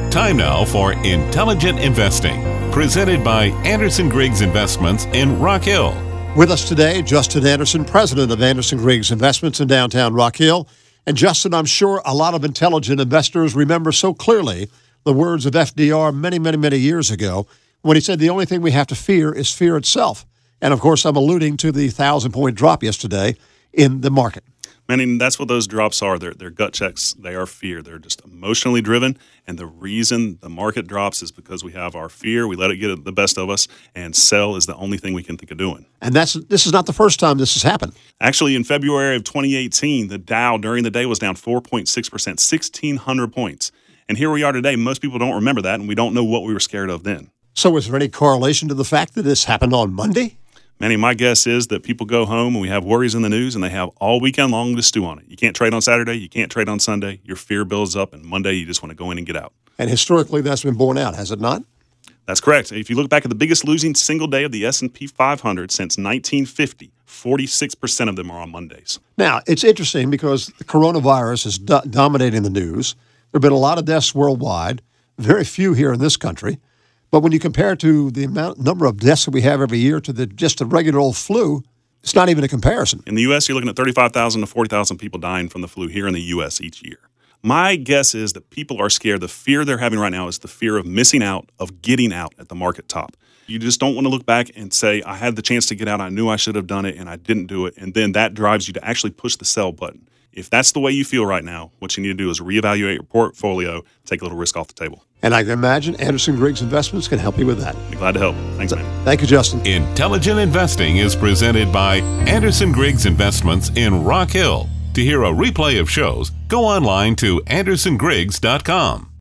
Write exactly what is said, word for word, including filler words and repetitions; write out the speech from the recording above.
Time now for Intelligent Investing, presented by Anderson Griggs Investments in Rock Hill. With us today, Justin Anderson, president of Anderson Griggs Investments in downtown Rock Hill. And Justin, I'm sure a lot of intelligent investors remember so clearly the words of F D R many, many, many years ago when he said the only thing we have to fear is fear itself. And, of course, I'm alluding to the thousand-point drop yesterday in the market. Manning, that's what those drops are. They're, they're gut checks. They are fear. They're just emotionally driven. And the reason the market drops is because we have our fear. We let it get the best of us, and sell is the only thing we can think of doing. And that's this is not the first time this has happened. Actually, in February of twenty eighteen, the Dow during the day was down four point six percent, sixteen hundred points. And here we are today. Most people don't remember that, and we don't know what we were scared of then. So is there any correlation to the fact that this happened on Monday? Manny, my guess is that people go home and we have worries in the news and they have all weekend long to stew on it. You can't trade on Saturday. You can't trade on Sunday. Your fear builds up, and Monday you just want to go in and get out. And historically, that's been borne out, has it not? That's correct. If you look back at the biggest losing single day of the S and P five hundred since nineteen fifty, forty-six percent of them are on Mondays. Now, it's interesting because the coronavirus is do- dominating the news. There have been a lot of deaths worldwide, very few here in this country. But when you compare to the amount number of deaths that we have every year to the just a regular old flu, it's not even a comparison. In the U S, you're looking at thirty-five thousand to forty thousand people dying from the flu here in the U S each year. My guess is that people are scared. The fear they're having right now is the fear of missing out, of getting out at the market top. You just don't want to look back and say, I had the chance to get out, I knew I should have done it, and I didn't do it. And then that drives you to actually push the sell button. If that's the way you feel right now, what you need to do is reevaluate your portfolio, take a little risk off the table. And I can imagine Anderson Griggs Investments can help you with that. Be glad to help. Thanks, man. Thank you, Justin. Intelligent Investing is presented by Anderson Griggs Investments in Rock Hill. To hear a replay of shows, go online to anderson griggs dot com.